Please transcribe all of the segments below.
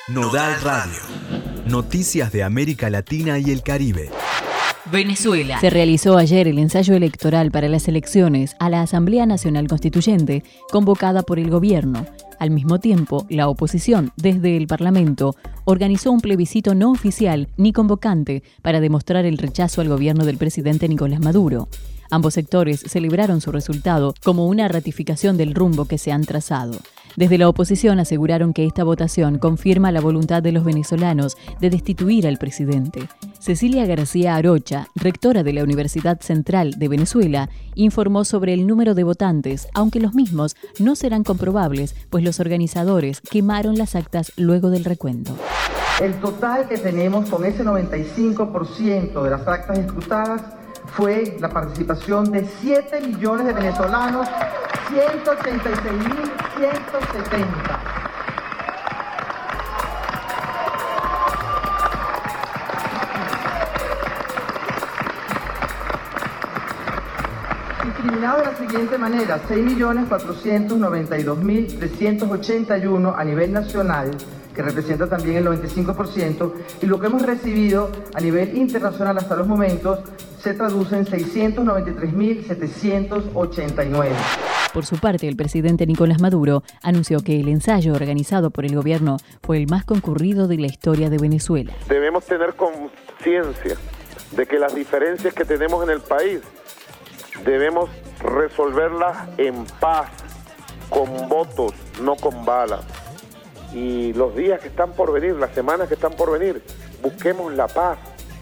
Nodal Radio. Noticias de América Latina y el Caribe. Venezuela. Se realizó ayer el ensayo electoral para las elecciones a la Asamblea Nacional Constituyente, convocada por el gobierno. Al mismo tiempo, la oposición, desde el Parlamento, organizó un plebiscito no oficial ni convocante para demostrar el rechazo al gobierno del presidente Nicolás Maduro. Ambos sectores celebraron su resultado como una ratificación del rumbo que se han trazado. Desde la oposición aseguraron que esta votación confirma la voluntad de los venezolanos de destituir al presidente. Cecilia García Arocha, rectora de la Universidad Central de Venezuela, informó sobre el número de votantes, aunque los mismos no serán comprobables, pues los organizadores quemaron las actas luego del recuento. El total que tenemos con ese 95% de las actas escrutadas fue la participación de 7 millones de venezolanos, 186.170. Discriminado de la siguiente manera: 6.492.381 a nivel nacional, que representa también el 95%, y lo que hemos recibido a nivel internacional hasta los momentos se traduce en 693.789. Por su parte, el presidente Nicolás Maduro anunció que el ensayo organizado por el gobierno fue el más concurrido de la historia de Venezuela. Debemos tener conciencia de que las diferencias que tenemos en el país debemos resolverlas en paz, con votos, no con balas. Y los días que están por venir, las semanas que están por venir, busquemos la paz,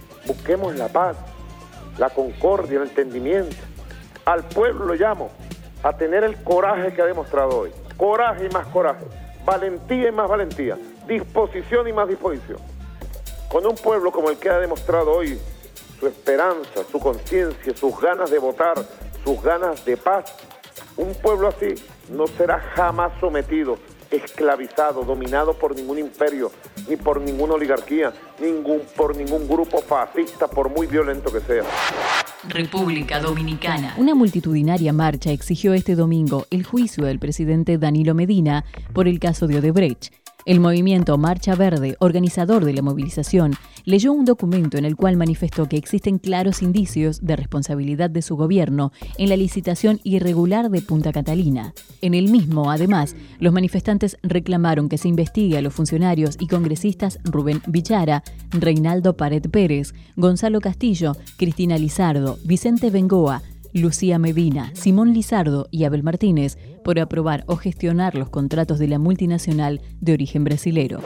la concordia, el entendimiento. Al pueblo lo llamo a tener el coraje que ha demostrado hoy. Coraje y más coraje, valentía y más valentía, disposición y más disposición. Con un pueblo como el que ha demostrado hoy su esperanza, su conciencia, sus ganas de votar, sus ganas de paz, un pueblo así no será jamás sometido, esclavizado, dominado por ningún imperio, ni por ninguna oligarquía, por ningún grupo fascista, por muy violento que sea. República Dominicana. Una multitudinaria marcha exigió este domingo el juicio del presidente Danilo Medina por el caso de Odebrecht. El movimiento Marcha Verde, organizador de la movilización, leyó un documento en el cual manifestó que existen claros indicios de responsabilidad de su gobierno en la licitación irregular de Punta Catalina. En el mismo, además, los manifestantes reclamaron que se investigue a los funcionarios y congresistas Rubén Villara, Reinaldo Pared Pérez, Gonzalo Castillo, Cristina Lizardo, Vicente Bengoa, Lucía Medina, Simón Lizardo y Abel Martínez por aprobar o gestionar los contratos de la multinacional de origen brasilero.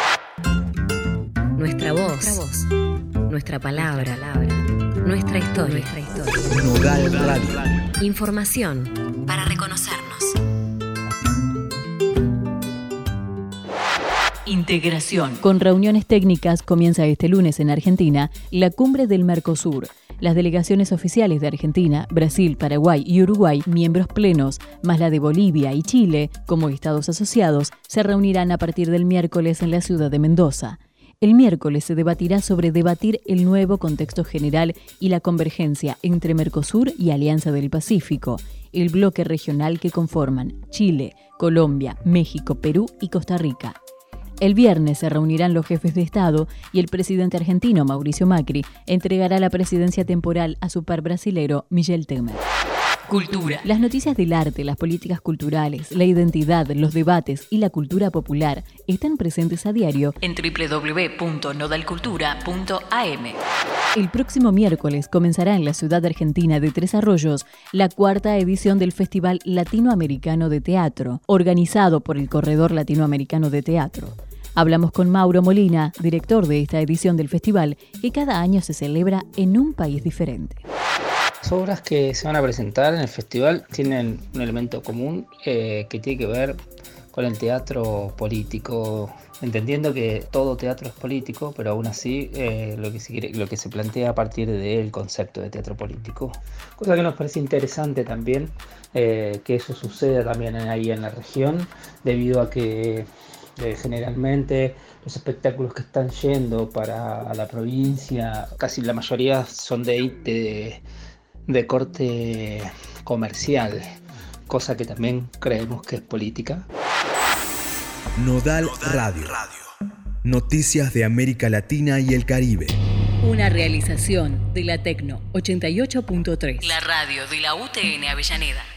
Nuestra voz, nuestra palabra, nuestra historia. Nodal Radio. Información para reconocernos. Integración. Con reuniones técnicas comienza este lunes en Argentina la cumbre del Mercosur. Las delegaciones oficiales de Argentina, Brasil, Paraguay y Uruguay, miembros plenos, más la de Bolivia y Chile, como estados asociados, se reunirán a partir del miércoles en la ciudad de Mendoza. El miércoles se debatirá sobre debatir el nuevo contexto general y la convergencia entre Mercosur y Alianza del Pacífico, el bloque regional que conforman Chile, Colombia, México, Perú y Costa Rica. El viernes se reunirán los jefes de Estado y el presidente argentino, Mauricio Macri, entregará la presidencia temporal a su par brasilero, Michel Temer. Cultura. Las noticias del arte, las políticas culturales, la identidad, los debates y la cultura popular están presentes a diario en www.nodalcultura.am. El próximo miércoles comenzará en la ciudad argentina de Tres Arroyos la 4ª edición del Festival Latinoamericano de Teatro, organizado por el Corredor Latinoamericano de Teatro. Hablamos con Mauro Molina, director de esta edición del festival, que cada año se celebra en un país diferente. Las obras que se van a presentar en el festival tienen un elemento común que tiene que ver con el teatro político, entendiendo que todo teatro es político, pero aún así lo que se plantea a partir del concepto de teatro político. Cosa que nos parece interesante también, que eso suceda también ahí en la región, debido a que generalmente los espectáculos que están yendo para la provincia, casi la mayoría son de corte comercial, cosa que también creemos que es política. Nodal Radio. Noticias de América Latina y el Caribe. Una realización de la Tecno 88.3. La radio de la UTN Avellaneda.